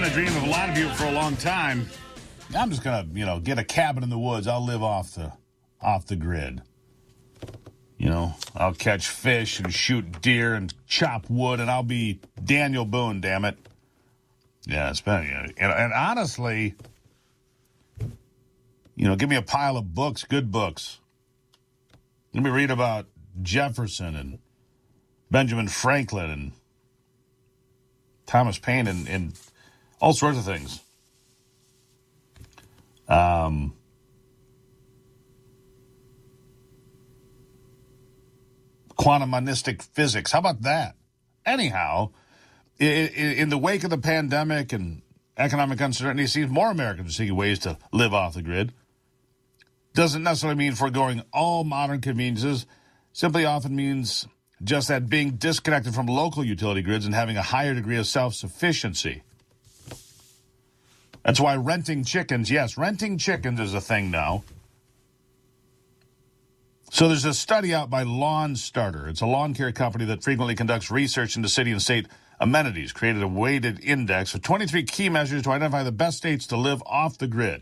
a dream of a lot of people for a long time. I'm just gonna, get a cabin in the woods. I'll live off the grid. I'll catch fish and shoot deer and chop wood, and I'll be Daniel Boone. Damn it! Yeah, it's been, and honestly, give me a pile of books, good books. Let me read about Jefferson and Benjamin Franklin and Thomas Paine and all sorts of things. Quantum monistic physics. How about that? Anyhow, in the wake of the pandemic and economic uncertainty, it seems more Americans are seeking ways to live off the grid. Doesn't necessarily mean foregoing all modern conveniences. Simply often means just that, being disconnected from local utility grids and having a higher degree of self-sufficiency. That's why renting chickens is a thing now. So there's a study out by Lawn Starter. It's a lawn care company that frequently conducts research into city and state amenities, created a weighted index of 23 key measures to identify the best states to live off the grid.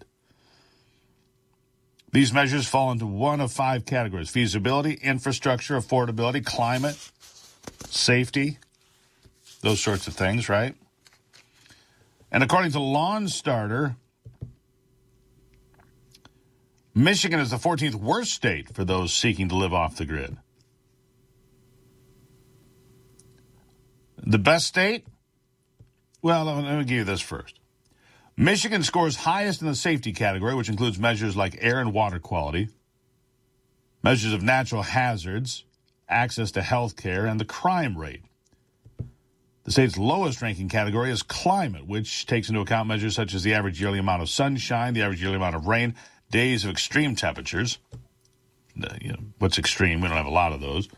These measures fall into one of 5 categories: feasibility, infrastructure, affordability, climate, safety, those sorts of things, right? And according to Lawn Starter, Michigan is the 14th worst state for those seeking to live off the grid. The best state? Well, let me give you this first. Michigan scores highest in the safety category, which includes measures like air and water quality, measures of natural hazards, access to health care, and the crime rate. The state's lowest ranking category is climate, which takes into account measures such as the average yearly amount of sunshine, the average yearly amount of rain, days of extreme temperatures. What's extreme? We don't have a lot of those.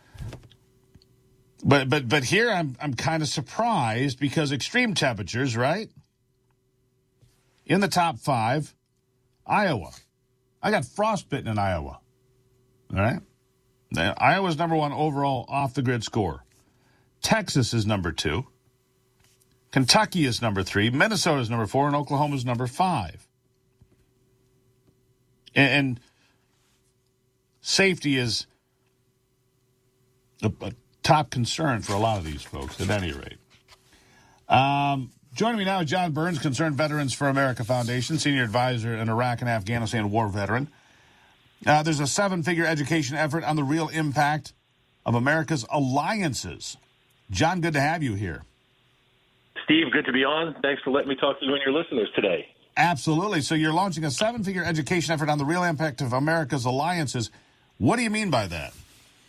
But here I'm kind of surprised, because extreme temperatures, right? In the top 5, Iowa. I got frostbitten in Iowa. All right? Iowa's number 1 overall off-the-grid score. Texas is number 2. Kentucky is number 3. Minnesota is number 4. And Oklahoma is number 5. And safety is a top concern for a lot of these folks, at any rate. Joining me now is John Burns, Concerned Veterans for America Foundation, Senior Advisor and Iraq and Afghanistan war veteran. There's a 7-figure education effort on the real impact of America's alliances. John, good to have you here. Steve, good to be on. Thanks for letting me talk to you and your listeners today. Absolutely. So you're launching a 7-figure education effort on the real impact of America's alliances. What do you mean by that?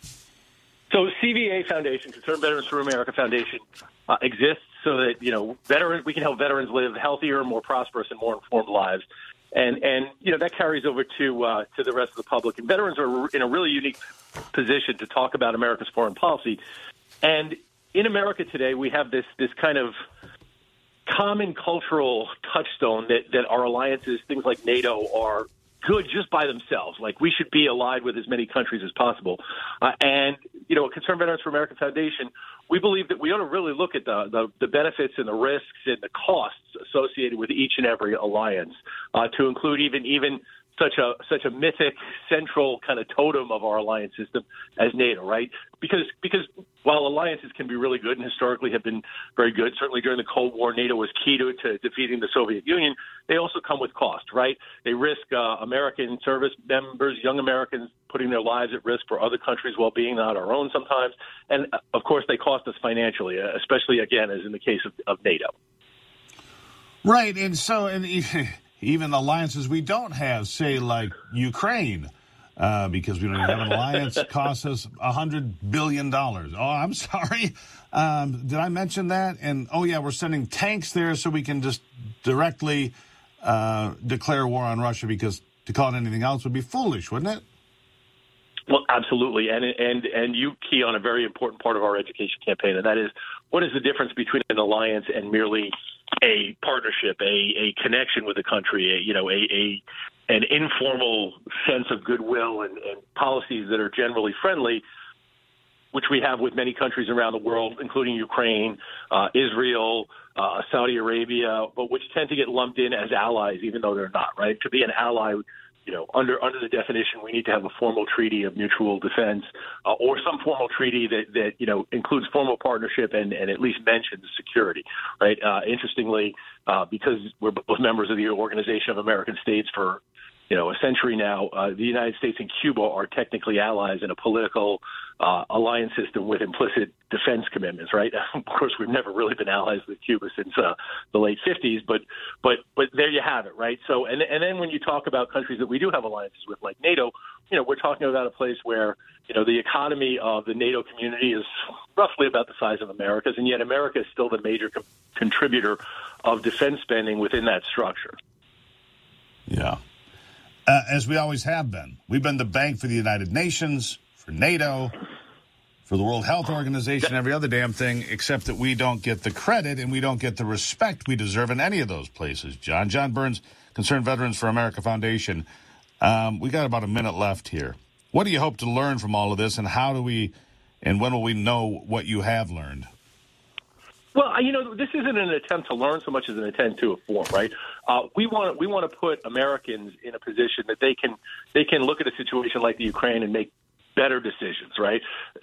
So CVA Foundation, Concerned Veterans for America Foundation, exists so that, we can help veterans live healthier, more prosperous, and more informed lives. And that carries over to the rest of the public. And veterans are in a really unique position to talk about America's foreign policy. And in America today, we have this kind of common cultural touchstone that our alliances, things like NATO, are good just by themselves. Like, we should be allied with as many countries as possible. And Concerned Veterans for America Foundation, we believe that we ought to really look at the benefits and the risks and the costs associated with each and every alliance, to include even such a mythic central kind of totem of our alliance system as NATO, right? Because while alliances can be really good and historically have been very good, certainly during the Cold War, NATO was key to defeating the Soviet Union. They also come with cost, right? They risk American service members, young Americans, putting their lives at risk for other countries' well-being, not our own sometimes. And, of course, they cost us financially, especially, again, as in the case of NATO. Right, and so even alliances we don't have, say, like Ukraine, because we don't even have an alliance, costs us $100 billion. Oh, I'm sorry. Did I mention that? And, we're sending tanks there so we can just directly declare war on Russia, because to call it anything else would be foolish, wouldn't it? Well, absolutely. And you key on a very important part of our education campaign, and that is, what is the difference between an alliance and merely a partnership, a connection with a country, an informal sense of goodwill and policies that are generally friendly? which we have with many countries around the world, including Ukraine, Israel, Saudi Arabia, but which tend to get lumped in as allies, even though they're not, right? To be an ally, under the definition, we need to have a formal treaty of mutual defense or some formal treaty that includes formal partnership and at least mentions security, right? Interestingly, because we're both members of the Organization of American States for a century now, the United States and Cuba are technically allies in a political alliance system with implicit defense commitments, right? Of course, we've never really been allies with Cuba since the late 50s, but there you have it, right? So, and then when you talk about countries that we do have alliances with, like NATO, we're talking about a place where, the economy of the NATO community is roughly about the size of America's, and yet America is still the major contributor of defense spending within that structure. Yeah. As we always have been. We've been the bank for the United Nations, for NATO, for the World Health Organization, every other damn thing, except that we don't get the credit and we don't get the respect we deserve in any of those places. John Burns, Concerned Veterans for America Foundation. We got about a minute left here. What do you hope to learn from all of this, and when will we know what you have learned? Well, this isn't an attempt to learn so much as an attempt to inform, right? We want to put Americans in a position that they can look at a situation like the Ukraine and make better decisions, right?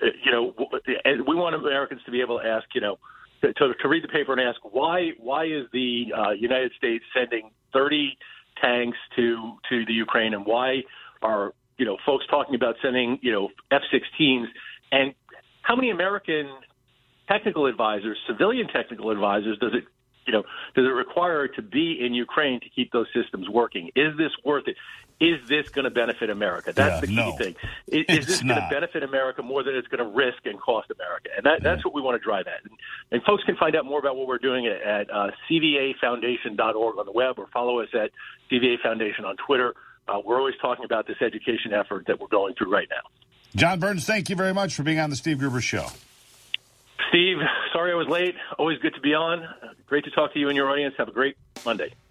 And we want Americans to be able to ask, to read the paper and ask why is the United States sending 30 tanks to the Ukraine, and why are folks talking about sending F-16s, and how many American technical advisors, civilian technical advisors, does it require to be in Ukraine to keep those systems working? Is this worth it? Is this going to benefit America? That's the key thing. Is this going to benefit America more than it's going to risk and cost America? And that's what we want to drive at. And folks can find out more about what we're doing at cvafoundation.org on the web, or follow us at CVA Foundation on Twitter. We're always talking about this education effort that we're going through right now. John Burns, thank you very much for being on the Steve Gruber Show. Steve, sorry I was late. Always good to be on. Great to talk to you and your audience. Have a great Monday.